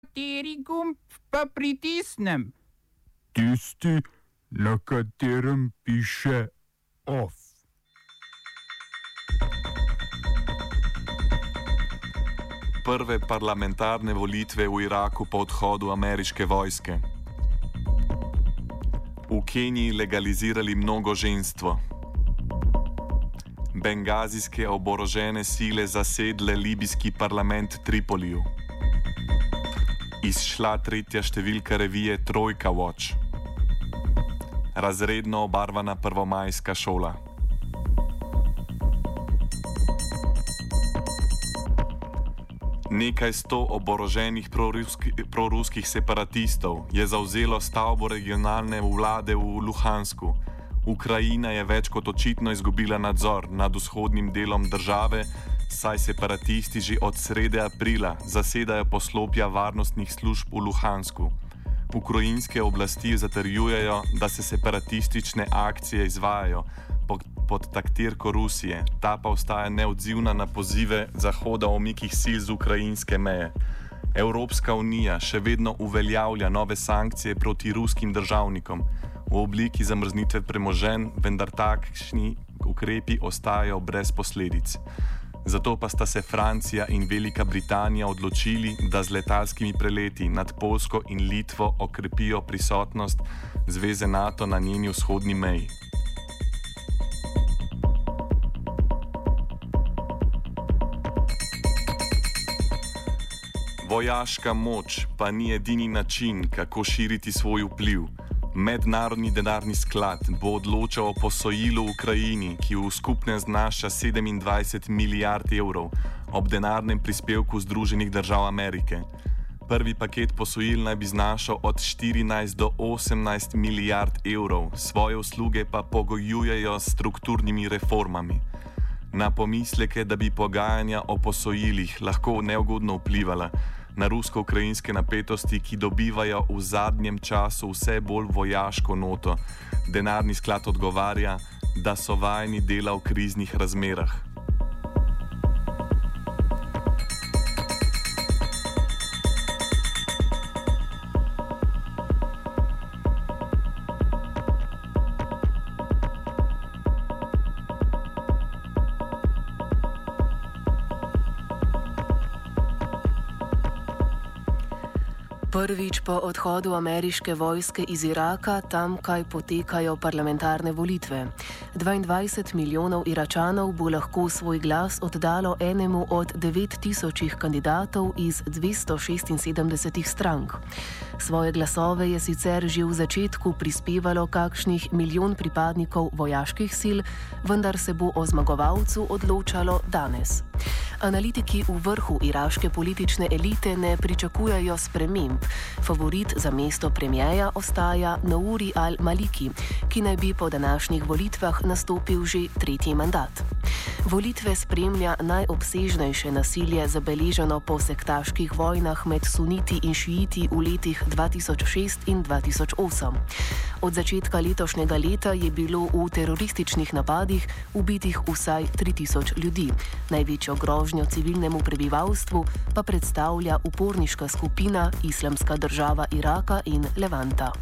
Kateri gumb pa pritisnem? Tisti, na katerem piše OF. Prve parlamentarne volitve v Iraku po odhodu ameriške vojske. V Keniji legalizirali mnogoženstvo. Bengazijske oborožene sile zasedle libijski parlament Tripoliju. Izšla tretja številka revije Trojka Watch. Razredno obarvana prvomajska šola. Nekaj sto oboroženih proruskih separatistov je zavzelo stavbo regionalne vlade v Luhansku. Ukrajina je več kot očitno izgubila nadzor nad vzhodnim delom države, saj separatisti že od srede aprila zasedajo poslopja varnostnih služb v Luhansku. Ukrajinske oblasti zatrjujejo, da se separatistične akcije izvajajo pod taktirko Rusije, ta pa ostaja neodzivna na pozive Zahoda o umikih sil z ukrajinske meje. Evropska unija še vedno uveljavlja nove sankcije proti ruskim državnikom v obliki zamrznitve premoženj, vendar takšni ukrepi ostajajo brez posledic. Zato pa sta se Francija in Velika Britanija odločili, da z letalskimi preleti nad Poljsko in Litvo okrepijo prisotnost zveze NATO na njeni vzhodni meji. Vojaška moč pa ni edini način, kako širiti svoj vpliv. Mednarodni denarni sklad bo odločal o posojilu Ukrajini, ki v skupnem znaša 27 milijard evrov, ob denarnem prispevku Združenih držav Amerike. Prvi paket posojil naj bi znašal od 14 do 18 milijard evrov, svoje usluge pa pogojujejo s strukturnimi reformami. Na pomisleke, da bi pogajanja o posojilih lahko neugodno vplivala na rusko-ukrajinske napetosti, ki dobivajo v zadnjem času vse bolj vojaško noto, denarni sklad odgovarja, da so vajeni dela v kriznih razmerah. Prvič po odhodu ameriške vojske iz Iraka, tamkaj potekajo parlamentarne volitve. 22 milijonov Iračanov bo lahko svoj glas oddalo enemu od 9000 kandidatov iz 276 strank. Svoje glasove je sicer že v začetku prispevalo kakšnih 1 milijon pripadnikov vojaških sil, vendar se bo o zmagovalcu odločalo danes. Analitiki v vrhu iraške politične elite ne pričakujejo sprememb. Favorit za mesto premierja ostaja Nouri al-Maliki, ki naj bi po današnjih volitvah nastopil že tretji mandat. Volitve spremlja najobsežnejše nasilje zabeleženo po sektaških vojnah med suniti in šiiti v letih 2006 in 2008. Od začetka letošnjega leta je bilo v terorističnih napadih ubitih vsaj 3000 ljudi. Največjo grožnjo civilnemu prebivalstvu pa predstavlja uporniška skupina Islamska država Iraka in Levanta.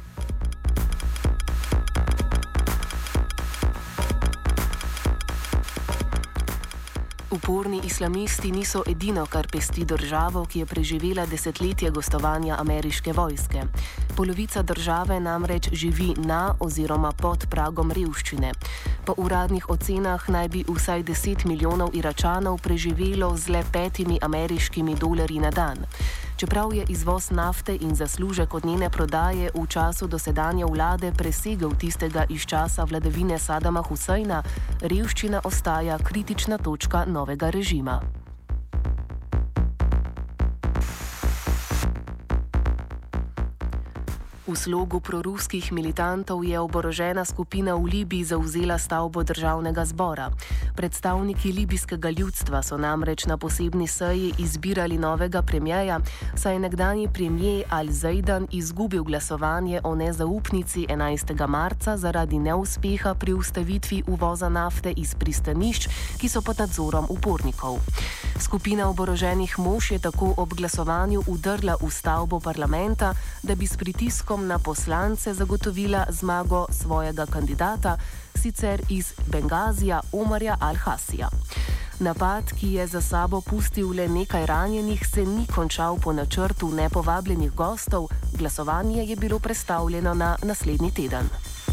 Uporni islamisti niso edino, kar pesti državo, ki je preživela desetletje gostovanja ameriške vojske. Polovica države namreč živi na oziroma pod pragom revščine. Po uradnih ocenah naj bi vsaj 10 milijonov Iračanov preživelo z le $5 na dan. Čeprav je izvoz nafte in zaslužek od njene prodaje v času dosedanje vlade presegel tistega iz časa vladavine Sadama Husajna, revščina ostaja kritična točka novega režima. V slogu proruskih militantov je oborožena skupina v Libiji zavzela stavbo državnega zbora. Predstavniki libijskega ljudstva so namreč na posebni seji izbirali novega premierja, saj je nekdanji premier Al-Zaidan izgubil glasovanje o nezaupnici 11. marca zaradi neuspeha pri ustavitvi uvoza nafte iz pristanišč, ki so pod nadzorom upornikov. Skupina oboroženih mož je tako ob glasovanju vdrla v stavbo parlamenta, da bi s pritiskom na poslance zagotovila zmago svojega kandidata, sicer iz Bengazija Omarja Al-Hasija. Napad, ki je za sabo pustil le nekaj ranjenih, se ni končal po načrtu nepovabljenih gostov, glasovanje je bilo prestavljeno na naslednji teden.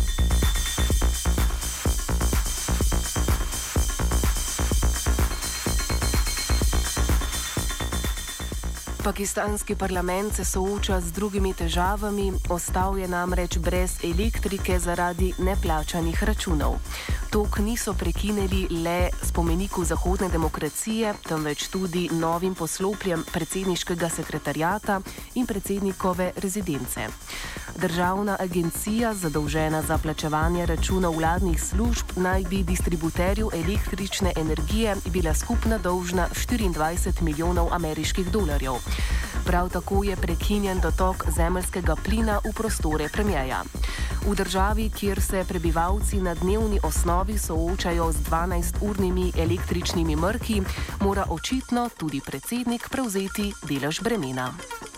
Pakistanski parlament se sooča z drugimi težavami, ostal je namreč brez elektrike zaradi neplačanih računov. Tok niso prekinili le spomeniku zahodne demokracije, temveč tudi novim poslopjem predsedniškega sekretariata in predsednikove rezidence. Državna agencija, zadolžena za plačevanje računov vladnih služb, naj bi distributerju električne energije bila skupna dolžna 24 milijonov ameriških dolarjev. Prav tako je prekinjen dotok zemeljskega plina v prostore premierja. V državi, kjer se prebivalci na dnevni osnovi soočajo z 12-urnimi električnimi mrki, mora očitno tudi predsednik prevzeti delež bremena.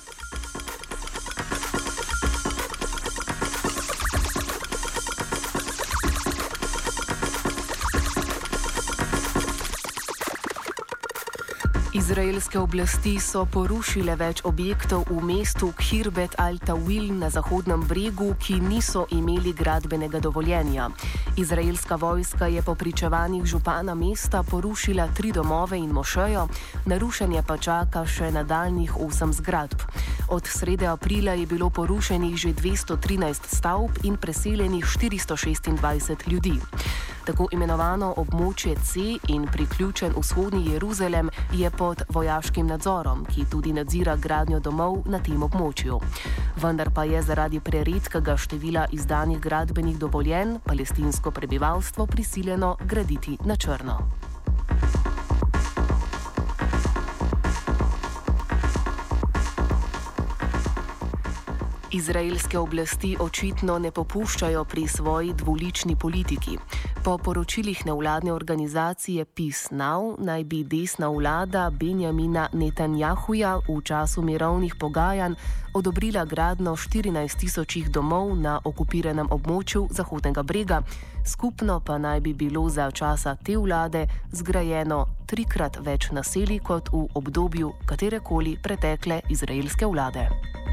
Izraelske oblasti so porušile več objektov v mestu Khirbet al-Tawil na Zahodnem bregu, ki niso imeli gradbenega dovoljenja. Izraelska vojska je po pričevanjih župana mesta porušila 3 domove in mošejo, narušenje pa čaka še nadaljnjih 8 zgradb. Od srede aprila je bilo porušenih že 213 stavb in preseljenih 426 ljudi. Tako imenovano območje C in priključen vzhodni Jeruzalem je pod vojaškim nadzorom, ki tudi nadzira gradnjo domov na tem območju. Vendar pa je zaradi preredkega števila izdanih gradbenih dovoljenj palestinsko prebivalstvo prisiljeno graditi na črno. Izraelske oblasti očitno ne popuščajo pri svoji dvolični politiki. Po poročilih nevladne organizacije Peace Now naj bi desna vlada Benjamina Netanjahuja v času mirovnih pogajanj odobrila gradnjo 14.000 domov na okupiranem območju Zahodnega brega, skupno pa naj bi bilo za časa te vlade zgrajeno 3-krat več naselij kot v obdobju katerekoli pretekle izraelske vlade.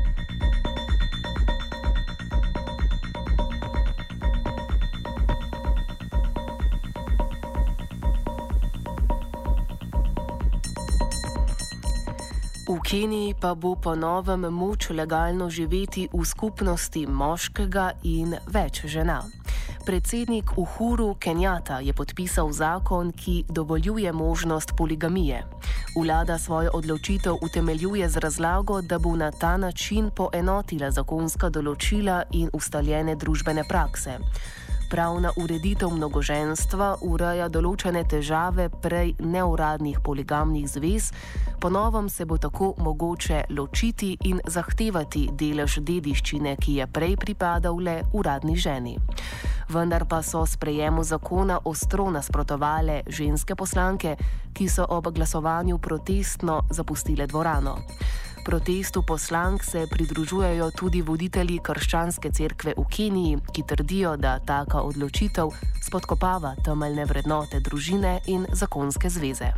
V Keniji pa bo po novem moč legalno živeti v skupnosti moškega in več žena. Predsednik Uhuru Kenjata je podpisal zakon, ki dovoljuje možnost poligamije. Vlada svojo odločitev utemeljuje z razlago, da bo na ta način poenotila zakonska določila in ustaljene družbene prakse. Pravna ureditev mnogoženstva ureja določene težave prej neuradnih poligamnih zvez, po novem se bo tako mogoče ločiti in zahtevati delež dediščine, ki je prej pripadal le uradni ženi. Vendar pa so sprejemu zakona ostro nasprotovale ženske poslanke, ki so ob glasovanju protestno zapustile dvorano. Protestu poslank se pridružujejo tudi voditelji krščanske cerkve v Keniji, ki trdijo, da taka odločitev spodkopava temeljne vrednote družine in zakonske zveze.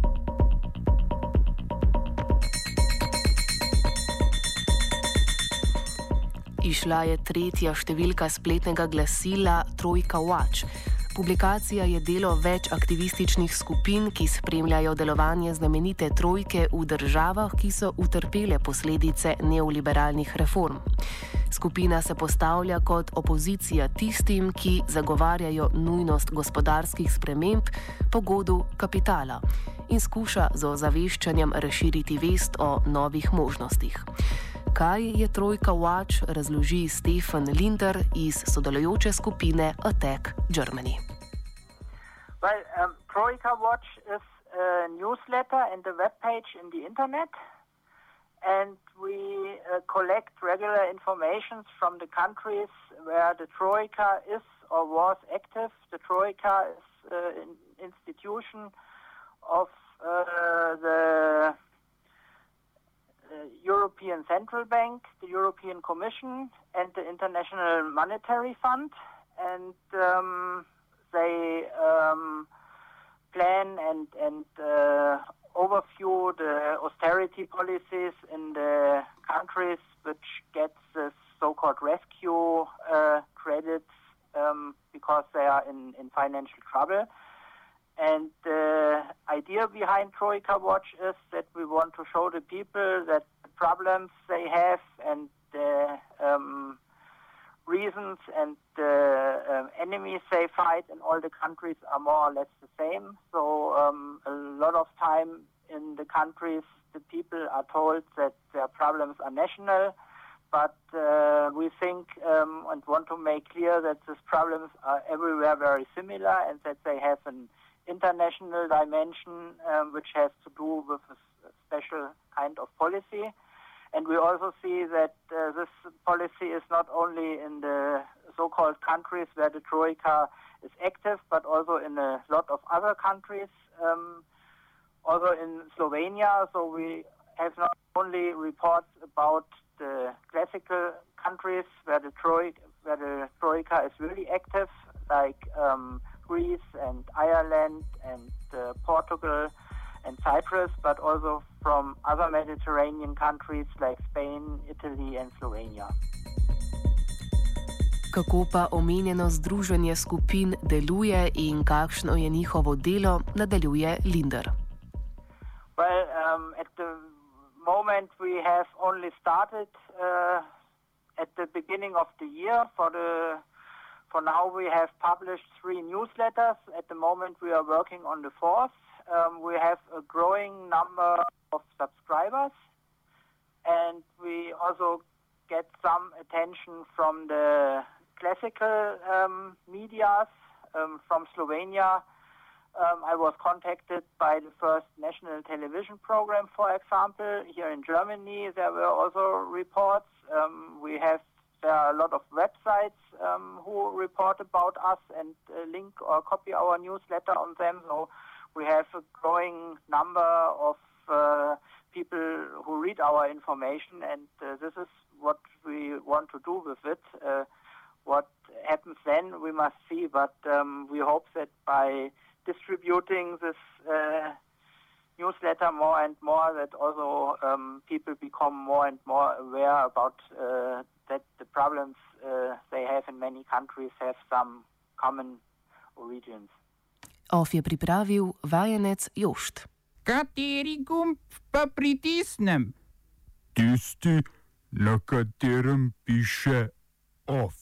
Izšla je 3. številka spletnega glasila Trojka Watch. Publikacija je delo več aktivističnih skupin, ki spremljajo delovanje znamenite trojke v državah, ki so utrpele posledice neoliberalnih reform. Skupina se postavlja kot opozicija tistim, ki zagovarjajo nujnost gospodarskih sprememb po godu kapitala in skuša z ozaveščanjem razširiti vest o novih možnostih. Kaj je Trojka Watch, razloži Stefan Linder iz sodelujoče skupine Attack Germany. Well, Trojka Watch is a newsletter and a web page in the internet, and we collect regular information from the countries where the Troika is or was active. The Troika is an institution of the European Central Bank, the European Commission, and the International Monetary Fund, and they plan and overview the austerity policies in the countries which get this so-called rescue credits because they are in financial trouble. And the idea behind Trojka Watch is that we want to show the people that the problems they have and the reasons and the enemies they fight in all the countries are more or less the same. So a lot of time in the countries the people are told that their problems are national, but we think and want to make clear that these problems are everywhere very similar and that they have an international dimension which has to do with a special kind of policy. And we also see that this policy is not only in the so-called countries where the Troika is active, but also in a lot of other countries, also in Slovenia. So we have not only reports about the classical countries where the Troika is really active, like Greece and Ireland and Portugal and Cyprus, but also from other Mediterranean countries like Spain, Italy and Slovenia. Kako pa omenjeno združenje skupin deluje in kakšno je njihovo delo, nadaljuje Linder. Well, at the moment we have only started at the beginning of the year. For now we have published 3 newsletters. At the moment we are working on the 4th. We have a growing number of subscribers, and we also get some attention from the classical medias from Slovenia. I was contacted by the first national television program, for example. Here in Germany there were also reports. There are a lot of websites who report about us and link or copy our newsletter on them. So we have a growing number of people who read our information, and this is what we want to do with it. What happens then, we must see, but we hope that by distributing this newsletter more and more, that also people become more and more aware about that the problems they have in many countries have some common origins. Of je pripravil vajenec Jošt. Kateri gumb pa pritisnem? Tisti, na katerem piše OF.